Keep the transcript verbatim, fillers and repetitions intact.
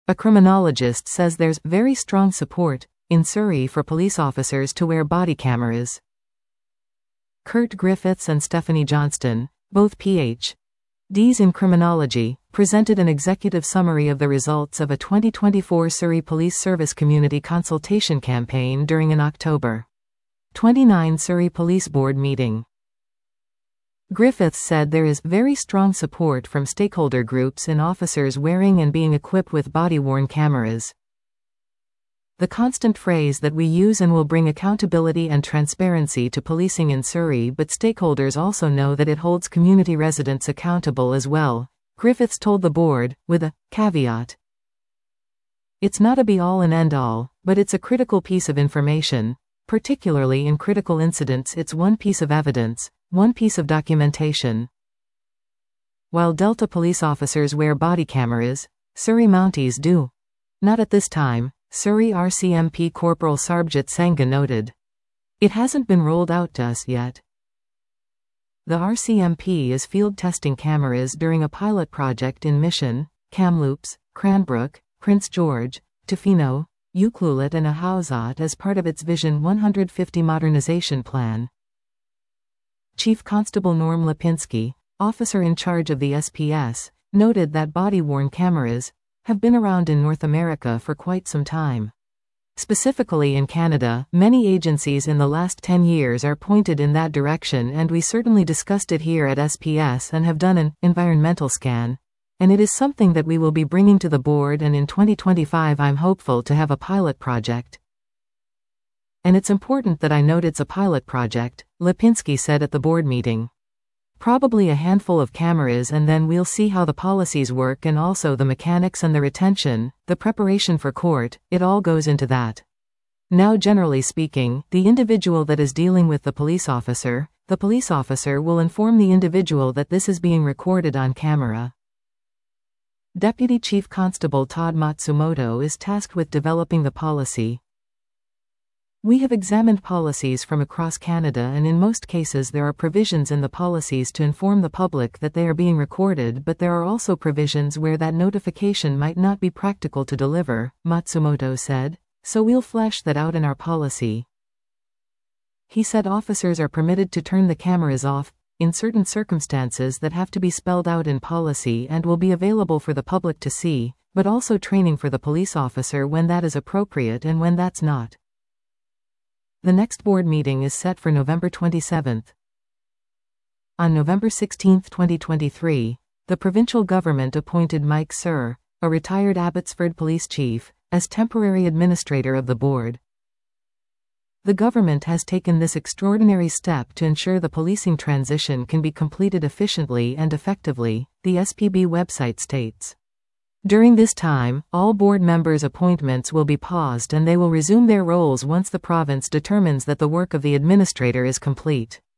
A criminologist says there's very strong support in Surrey for police officers to wear body cameras. Kurt Griffiths and Stephanie Johnston, both P H Ds in criminology, presented an executive summary of the results of a twenty twenty-four Surrey Police Service community consultation campaign during an October twenty-ninth Surrey Police Board meeting. Griffiths said there is very strong support from stakeholder groups in officers wearing and being equipped with body-worn cameras. The constant phrase that we use and will bring accountability and transparency to policing in Surrey, but stakeholders also know that it holds community residents accountable as well, Griffiths told the board, with a caveat. It's not a be-all and end-all, but it's a critical piece of information. Particularly in critical incidents, it's one piece of evidence, one piece of documentation. While Delta police officers wear body cameras, Surrey Mounties do. Not at this time, Surrey R C M P Corporal Sarbjit Sangha noted. It hasn't been rolled out to us yet. The R C M P is field testing cameras during a pilot project in Mission, Kamloops, Cranbrook, Prince George, Tofino, Ucluelet and Ahousaht as part of its Vision one hundred fifty modernization plan. Chief Constable Norm Lipinski, officer in charge of the S P S, noted that body-worn cameras have been around in North America for quite some time. Specifically in Canada, many agencies in the last ten years are pointed in that direction, and we certainly discussed it here at S P S and have done an environmental scan. And it is something that we will be bringing to the board, and in twenty twenty-five I'm hopeful to have a pilot project. And it's important that I note it's a pilot project, Lipinski said at the board meeting. Probably a handful of cameras, and then we'll see how the policies work and also the mechanics and the retention, the preparation for court, it all goes into that. Now, generally speaking, the individual that is dealing with the police officer, the police officer will inform the individual that this is being recorded on camera. Deputy Chief Constable Todd Matsumoto is tasked with developing the policy. We have examined policies from across Canada, and in most cases there are provisions in the policies to inform the public that they are being recorded, but there are also provisions where that notification might not be practical to deliver, Matsumoto said, so we'll flesh that out in our policy. He said officers are permitted to turn the cameras off in certain circumstances that have to be spelled out in policy and will be available for the public to see, but also training for the police officer when that is appropriate and when that's not. The next board meeting is set for November twenty-seventh. On November sixteenth twenty twenty-three, the provincial government appointed Mike Sir, a retired Abbotsford police chief, as temporary administrator of the board. The government has taken this extraordinary step to ensure the policing transition can be completed efficiently and effectively, the S P B website states. During this time, all board members' appointments will be paused and they will resume their roles once the province determines that the work of the administrator is complete.